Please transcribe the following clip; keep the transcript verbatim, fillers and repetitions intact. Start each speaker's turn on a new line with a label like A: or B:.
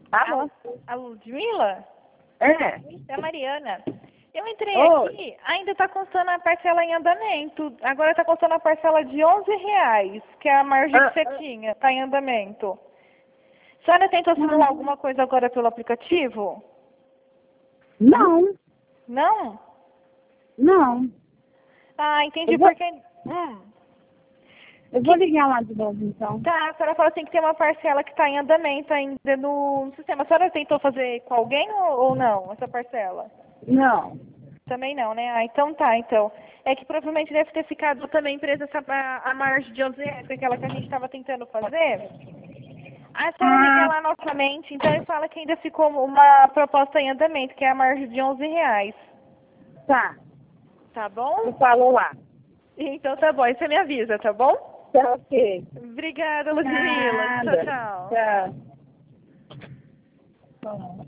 A: Alô?
B: A, a Ludmila?
A: É.
B: É a Mariana. Eu entrei
A: Oi.
B: aqui, ainda está constando a parcela em andamento. Agora está constando a parcela de onze reais, que é a margem
A: Ah,
B: que você tinha, está em andamento. A senhora tentou simular alguma coisa agora pelo aplicativo?
A: não,
B: Não?
A: não.
B: Ah, entendi
A: Eu vou,
B: porque... Hum.
A: eu vou ligar lá de novo, então.
B: Tá, a senhora falou assim que tem uma parcela que está em andamento ainda no sistema. A senhora tentou fazer com alguém ou, ou não, essa parcela?
A: Não.
B: Também não, né? Ah, então tá, então. É que provavelmente deve ter ficado também presa essa, a, a margem de onze reais, aquela que a gente estava tentando fazer. A senhora liga
A: Ah,
B: lá novamente, então e fala que ainda ficou uma proposta em andamento, que é a margem de onze reais.
A: tá.
B: Tá
A: Tu
B: bom?
A: falou lá.
B: Então tá bom, aí você me avisa, tá bom?
A: Tá ok.
B: Obrigada, Ludmila. Tchau,
A: Nada.
B: tchau.
A: Tchau.